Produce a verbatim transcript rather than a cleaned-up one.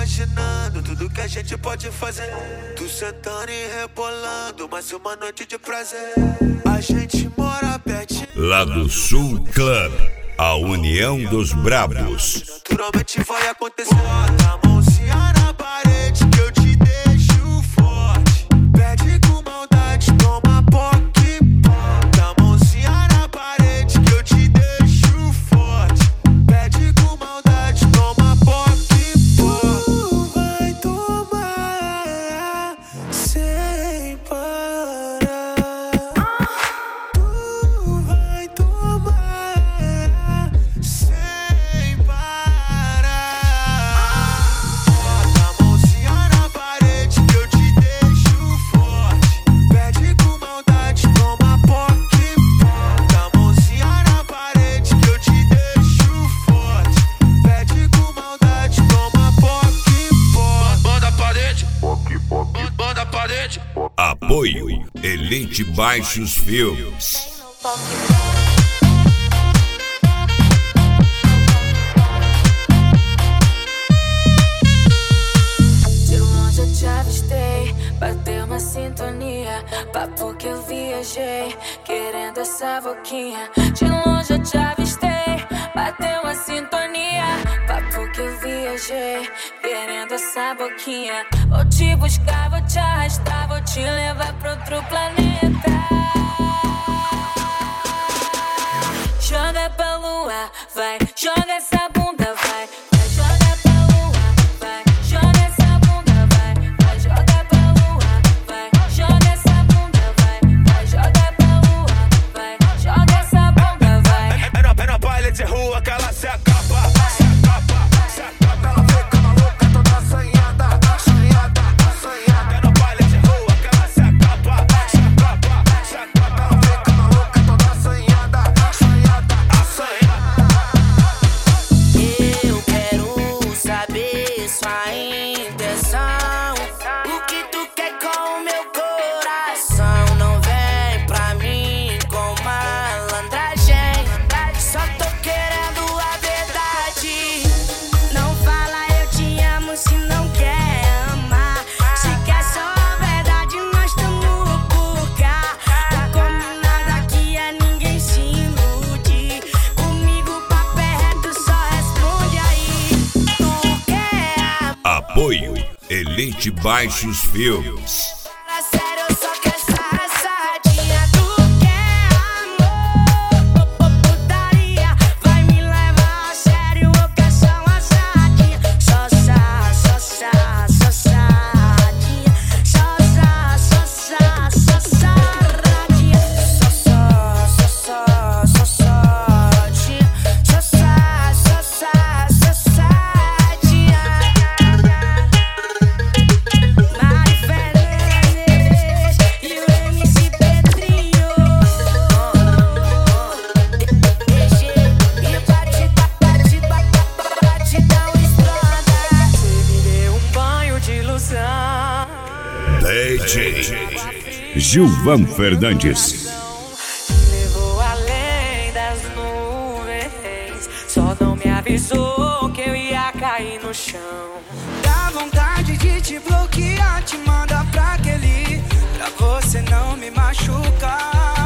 imaginando tudo que a gente pode fazer. Tu sentando e rebolando, mais uma noite de prazer. A gente mora pertinho. Lado Sul Club, a união dos brabos. Naturalmente vai acontecer. Bota a mãozinha na parede que eu te deixo forte. Pede com maldade, toma poque. Bota a mãozinha na parede que eu te deixo forte. Pede com maldade, toma poque. Tu vai tomar sem parar. Tu vai tomar sem parar. Bota a mãozinha na parede que eu te deixo forte. Pede com maldade, toma poque. Bota a mãozinha na parede que eu te deixo forte. Pede com maldade, toma poque. Bota a parede, bota a parede. Apoio Elite Baixos Filmes. De longe eu te avistei, bateu uma sintonia. Papo que eu viajei, querendo essa boquinha. De longe eu te avistei, bateu uma sintonia. Papo que eu viajei, querendo essa boquinha. Vou te buscar, vou te arrastar, vou te levar pra outro planeta. Joga pra lua, vai, joga essa bunda, vai. Vai, joga pra lua, vai, joga essa bunda, vai. Vai, joga pra lua, vai, joga essa bunda, vai. Vai, joga pra lua, vai, joga essa bunda, vai. É no, é no baile de rua que ela se acaba. Se acaba, se acaba. Ela fica maluca, toda assanhada, assanhada, assanhada. É no baile de rua que ela se acaba. Se acaba, se acaba. Ela fica maluca, toda assanhada, assanhada, assanhada. Eu quero saber sua intenção. O que tu quer com o meu coração? Não vem pra mim com malandragem. Só tô querendo a verdade. Não fala eu te amo se não quer amar. Se quer só a verdade, nós tamo por cá. Tá combinado aqui a ninguém se ilude. Comigo papo é reto, só responde aí. Tu quer amar? Apoio Elite Baixos Filmes. Fala sério, eu só quero essa rassadinha. Tu quer amor, putaria. Vai me levar a sério, eu quero só uma sardinha. Só sa, só sa, só sardinha. Só sa, só sa, só sardinha. Só só, só só, só sardinha. Só sa, só sa, só sardinha. Mari Fernandes e o M C Pedrinho. D G e batida, batida, batidão estrada. Você me deu um banho de ilusão. D J Gilvan Fernandes. Me levou além das nuvens. Só não me avisou que eu ia cair no chão. Dá vontade de te bloquear, te mandar pra aquele, pra você não me machucar.